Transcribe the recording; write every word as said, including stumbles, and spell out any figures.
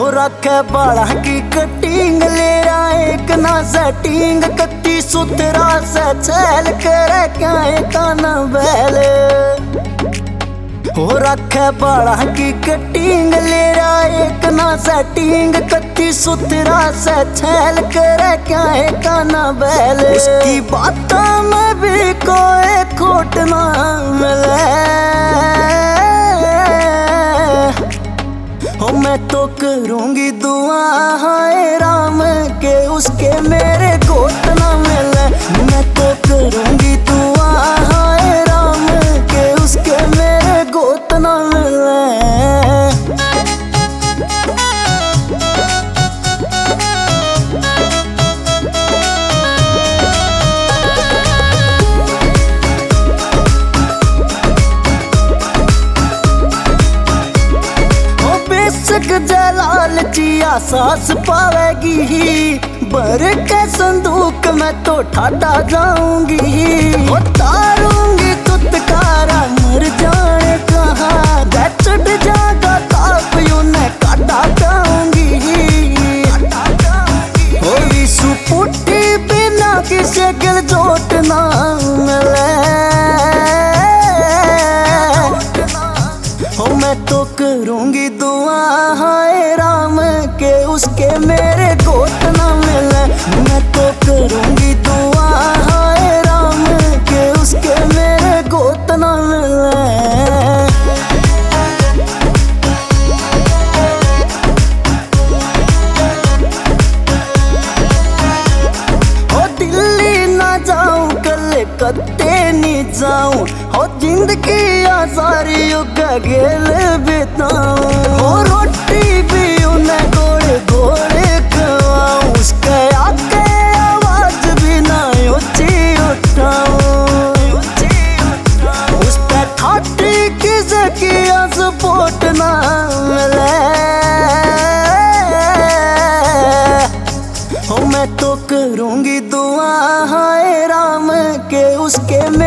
हो रखे बाड़ा की कटिंग ले रहा एक ना सेटिंग कत्ती सुथरा से छैल करे क्या काना बैल हो रखे बाड़ा की कटिंग ले रहा एक ना सेटिंग कत्ती सुथरा से छैल करे क्या काना बैल उसकी बातों में भी कोई खोट ना मिले हो मैं तो करूंगी दुआ हाय राम के उसके मेरे गोत ना मिले मैं तो करूंगी दुआ हाय राम के उसके मेरे गोत ना मिले जलाल चिया सांस पावेगी भर के संदूक में तो ठाटा जाऊंगी वो तारूंगी तुतकारा मर जाए कहाँ चढ़ जागा ताप यूं ने काटा जाऊंगी हो विशु पुट्टी बिना किसे गिल जोट ना मिले हो मैं तो करूंगी दुआ हाय राम के उसके मेरे गोत ना मिले मैं तो करूंगी दुआ हाय राम के उसके मेरे गोत ना मिले हो दिल्ली ना जाऊं कलकत्ते नहीं जाऊं हो जिंदगी सारी युग गेल बिताऊं हो रोटी भी उन्हें गोड़े गोड़े खवाऊं उसके आके आवाज भी ना ऊंची उठाऊं उस पे ठाटी किसे किया सपोर्ट ना मिले हो मैं तो करूंगी दुआ हाय राम के उसके